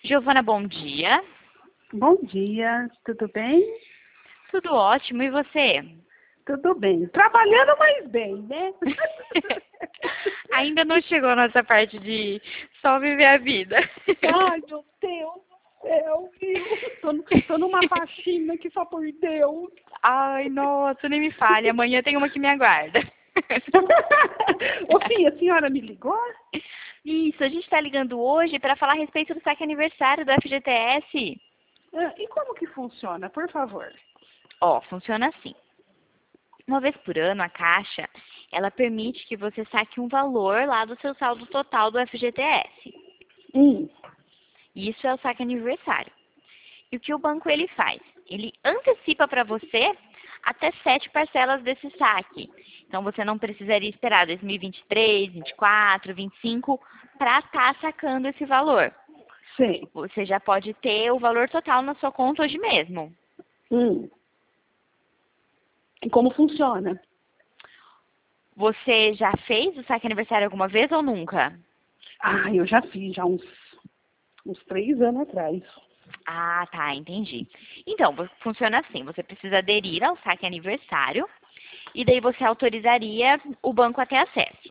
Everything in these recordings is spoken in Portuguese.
Giovana, bom dia. Bom dia, tudo bem? Tudo ótimo, e você? Tudo bem. Trabalhando, mas bem, né? Ainda não chegou a nossa parte de só viver a vida. Ai, meu Deus do céu, viu? Tô numa faxina que só por Deus. Ai, nossa, nem me fale. Amanhã tem uma que me aguarda. Ô, Fia, a senhora me ligou? Isso, a gente está ligando hoje para falar a respeito do saque aniversário do FGTS. E como que funciona, por favor? Ó, funciona assim. Uma vez por ano, a Caixa, ela permite que você saque um valor lá do seu saldo total do FGTS. Hum, Isso é o saque aniversário. E o que o banco ele faz? Ele antecipa para você até 7 parcelas desse saque. Então, você não precisaria esperar 2023, 24, 25 para estar sacando esse valor. sei. Você já pode ter o valor total na sua conta hoje mesmo. E como funciona? Você já fez o saque aniversário alguma vez ou nunca? Ah, eu já fiz, já uns 3 anos atrás. Ah, tá, entendi. Então, funciona assim, você precisa aderir ao saque aniversário e daí você autorizaria o banco a ter acesso.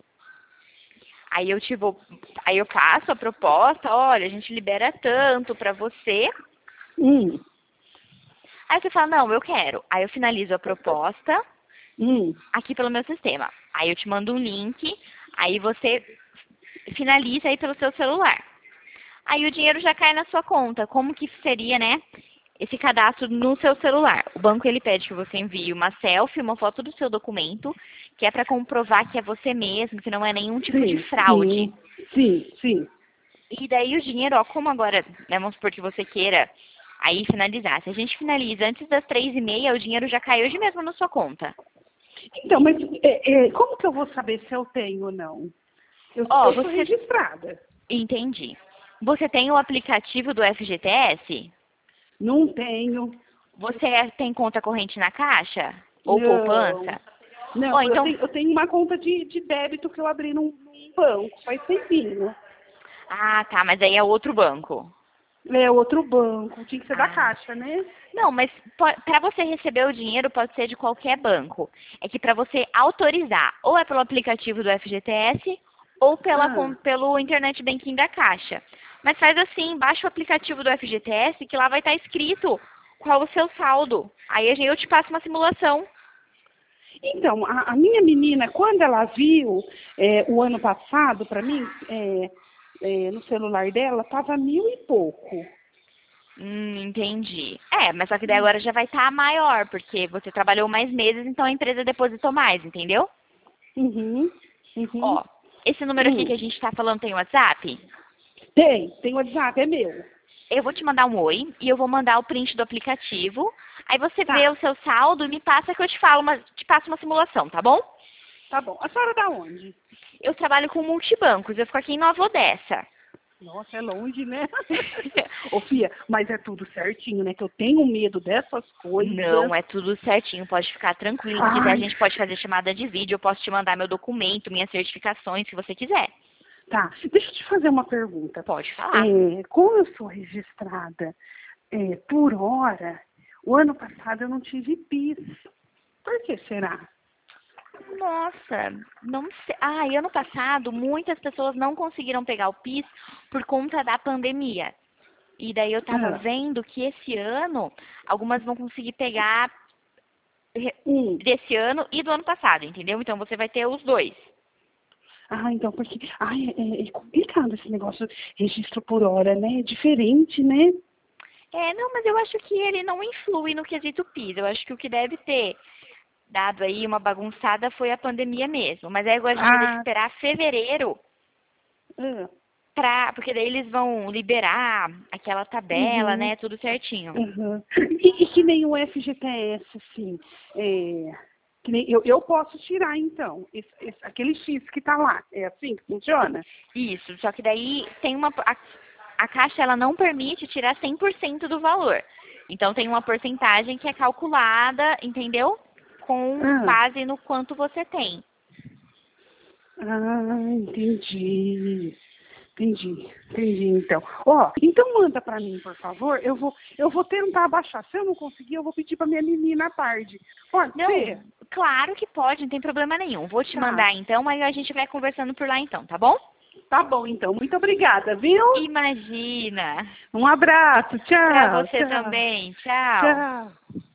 Aí eu faço a proposta, olha, a gente libera tanto para você. Hum, Aí você fala, não, eu quero. Aí eu finalizo a proposta hum. aqui pelo meu sistema. Aí eu te mando um link, aí você finaliza aí pelo seu celular. Aí o dinheiro já cai na sua conta. Como que seria, né, esse cadastro no seu celular? O banco ele pede que você envie uma selfie, uma foto do seu documento, que é para comprovar que é você mesmo, que não é nenhum tipo de Sim, fraude. sim. E daí o dinheiro, ó, como agora, né, vamos supor que você queira aí finalizar. Se a gente finaliza antes das 3h30, o dinheiro já cai hoje mesmo na sua conta. Então, mas como que eu vou saber se eu tenho ou não? Ó, Eu sou você... registrada. Entendi. Você tem o aplicativo do FGTS? Não tenho. Você tem conta corrente na Caixa? Ou Não. poupança? Não, Ó, então... eu tenho uma conta de débito que eu abri num banco, faz tempinho. Ah, tá, mas aí é outro banco. É outro banco, tinha que ser da Ah. Caixa, né? Não, mas para você receber o dinheiro pode ser de qualquer banco. É que para você autorizar, ou é pelo aplicativo do FGTS, ou Ah, pelo Internet Banking da Caixa. Mas faz assim, baixa o aplicativo do FGTS, que lá vai estar escrito qual o seu saldo. Aí eu te passo uma simulação. então, a minha menina, quando ela viu o ano passado, para mim, no celular dela, estava 1.000 e pouco. Entendi. É, mas só que daí agora já vai estar maior, porque você trabalhou mais meses, então a empresa depositou mais, entendeu? Uhum, uhum. Ó, esse número aqui que Hum. a gente está falando tem WhatsApp? Tem WhatsApp, é meu. Eu vou te mandar um oi e eu vou mandar o print do aplicativo. Aí você vê Tá, o seu saldo e me passa que eu te falo, te passo uma simulação, tá bom? tá bom. A senhora da onde? Eu trabalho com multibancos, eu fico aqui em Nova Odessa. Nossa, é longe, né? Ô, Fia, mas é tudo certinho, né? Que eu tenho medo dessas coisas. Não, é tudo certinho, pode ficar tranquilo. Se quiser, a Ai, gente pode fazer chamada de vídeo, eu posso te mandar meu documento, minhas certificações, se você quiser. tá. Deixa eu te fazer uma pergunta. Pode falar. Como eu sou registrada por hora, o ano passado eu não tive PIS. Por que será? Nossa, não sei. Ah, e ano passado muitas pessoas não conseguiram pegar o PIS por conta da pandemia. E daí eu tava Ah, vendo que esse ano algumas vão conseguir pegar hum. desse ano e do ano passado, entendeu? Então você vai ter os dois. Então, porque é complicado esse negócio, registro por hora, né? É diferente, né? É, não, mas eu acho que ele não influi no quesito PIS. Eu acho que o que deve ter dado aí uma bagunçada foi a pandemia mesmo. Mas aí agora a gente vai ter que Ah, esperar fevereiro ah, porque daí eles vão liberar aquela tabela, uhum. né? Tudo certinho. Uhum. E que nem o FGTS, assim, que nem eu posso tirar, então, aquele X que está lá. É assim que funciona? Isso, só que daí tem a Caixa ela não permite tirar 100% do valor. Então tem uma porcentagem que é calculada, entendeu? Com Ah, base no quanto você tem. entendi. Entendi, então. Ó, então manda para mim, por favor. Eu vou tentar abaixar. Se eu não conseguir, eu vou pedir para minha menina à tarde. Pode Não, ser? claro que pode, não tem problema nenhum. Vou te Tá. mandar então, mas a gente vai conversando por lá então, tá bom? Tá bom, então. Muito obrigada, viu? Imagina. Um abraço. Tchau. Pra você tchau, também. Tchau. Tchau.